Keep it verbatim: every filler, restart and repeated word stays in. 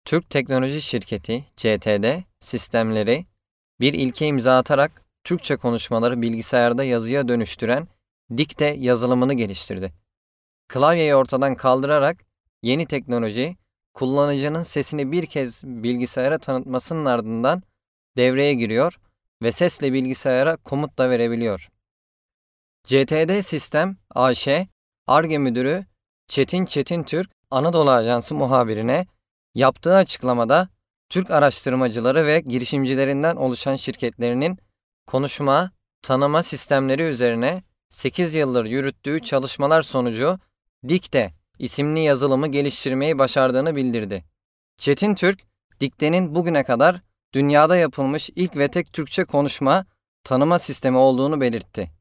Türk Teknoloji Şirketi C T D sistemleri bir ilke imza atarak Türkçe konuşmaları bilgisayarda yazıya dönüştüren dikte yazılımını geliştirdi. Klavyeyi ortadan kaldırarak yeni teknoloji, kullanıcının sesini bir kez bilgisayara tanıtmasının ardından devreye giriyor ve sesle bilgisayara komut da verebiliyor. C T D Sistem A Ş, Ar-Ge Müdürü Çetin Çetintürk, Anadolu Ajansı muhabirine yaptığı açıklamada Türk araştırmacıları ve girişimcilerinden oluşan şirketlerinin konuşma, tanıma sistemleri üzerine sekiz yıldır yürüttüğü çalışmalar sonucu Dikte isimli yazılımı geliştirmeyi başardığını bildirdi. Çetintürk, Dikte'nin bugüne kadar dünyada yapılmış ilk ve tek Türkçe konuşma, tanıma sistemi olduğunu belirtti.